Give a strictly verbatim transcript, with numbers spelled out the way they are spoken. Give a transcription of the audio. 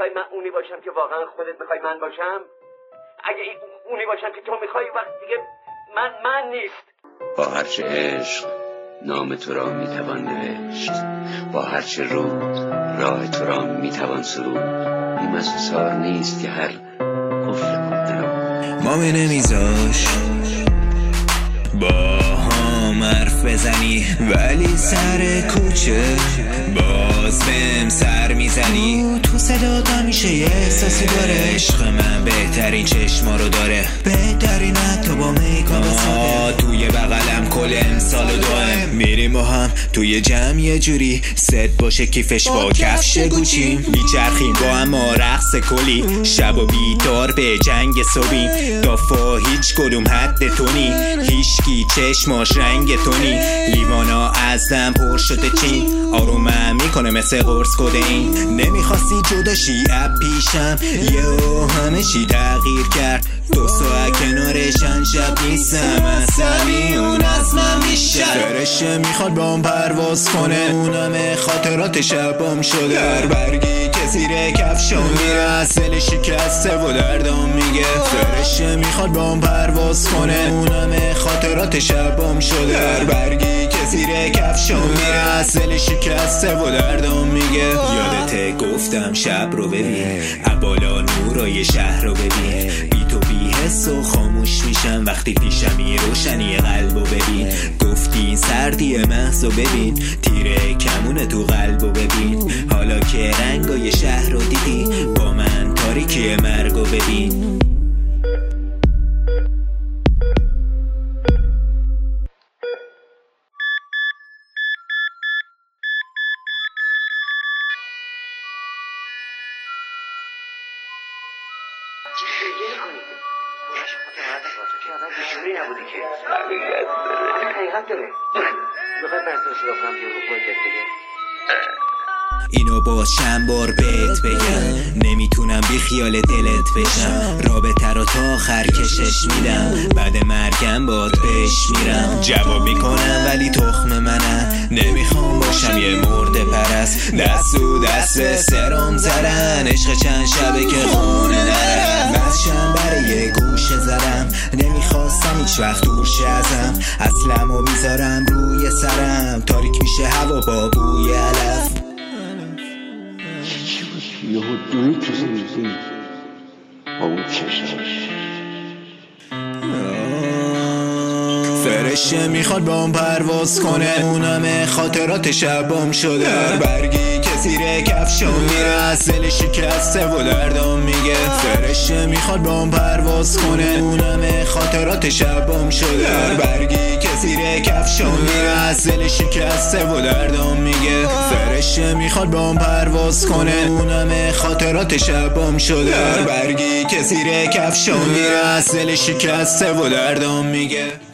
میخوای من اونی باشم که واقعا خودت میخوای من باشم؟ اگه اونی باشم که تو میخوای وقت دیگه من من نیست. با هرچه عشق نام تو را میتوان نوشت، با هرچه رود راه تو را میتوان سرود. این مسوسار نیست که هر قفل مردن ما می نمیذاش با هم حرف بزنی، ولی سر کوچه باز بهم سر میزنی. تو صدات همیشه یه احساسی داره، عشق من بهترین چشما رو داره، بهترین حتی با میکاپ ساده. توی بغلم کل امسال و دائم میریم با هم توی جمع یه جوری ست باشه کیفش با کفش گوچیم. میچرخیم با هم رقص کلی، شب و بیدار به جنگ صبحیم. دافا هیچ کدوم حد تونی، هیچکی چشماش رنگ تونی. لیوانا ازم پر شده چین، آرومم میکنه مثل قرص کدین. نمیخواستی جداشی اب پیشم، یهو همه چی تغییر کرد. دو ساعت کنارشن شب نیستم، اصلی اون از من بیشتر. فرشه میخواد با هم پرواز کنه، اونم خاطرات شبام شده. در برگی که زیر کفشام میره، اصل شکسته و دردام میگه. فرشه میخواد با هم پرواز کنه، اونم خاطرات شبام شده. در برگی که زیر کفشام میره، اصل شکسته و دردام میگه. یادت گفتم شب رو ببین، ابالا نورای شهر رو ببین. بی تو بی حس و خاموش میشم وقتی پیشمی، روشنی قلبو ببین. گفتی سردی محض و ببین، تیره کمون تو قلبو ببین. حالا که رنگای شهر رو دیدی، با من تاریکی مرگو ببین. گریه کنید برش متمرد باشه که آدم بیشوری نبودی که حقیقت داره حقیقت داره بخواید برسل صدا کنم که رو باید بگه اینو باز چند بار بهت بگم، نمیتونم بی خیال دلت بشم. رابطه رو تا آخر کشش میدم، بعد مرگم باد بهش میرم. جواب میکنم ولی تخم منم، نمیخوام باشم یه مرد پرست. دست و دست سرم زدن، عشق چند شبه که خونه نرم. بسشم برای یه گوشه زدم، نمیخواستم هیچ وقت دور شه ازم. اصلمو میذارم روی سرم، تاریک میشه هوا با بوی علف. یهو دوید تو زندگی با اون چشمش. فرشه میخواد با هم پرواز کنه، اونم خاطرات شبام شده. در برگی که زیر کفشام میره، اصل شکسته و دردام میگه. فرشه میخواد با هم پرواز کنه، اونم خاطرات شبام شده. در برگی که زیر کفشام میره، اصل شکسته و دردام میگه. فرشه میخواد با هم پرواز کنه، اونم خاطرات شبام شده. در برگی که زیر کفشام میره، اصل شکسته و دردام میگه.